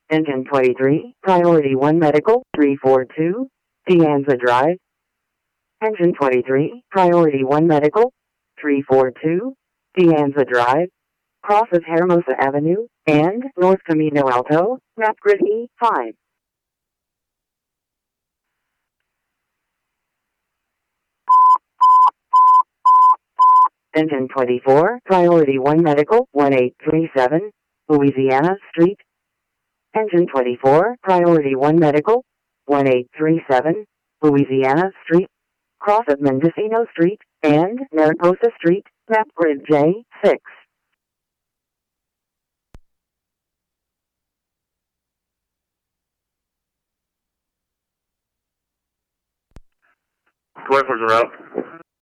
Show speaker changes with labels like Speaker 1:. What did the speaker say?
Speaker 1: Engine 23, Priority 1 Medical, 342, De Anza Drive. Engine 23, Priority 1 Medical, 342, De Anza Drive. Crosses Hermosa Avenue, and North Camino Alto, map grid E5. Engine 24, Priority 1 Medical, 1837, Louisiana Street. Engine 24, Priority 1 Medical, 1837, Louisiana Street. Cross of Mendocino Street, and Mariposa Street, map grid J6.
Speaker 2: Twenty-four's a route.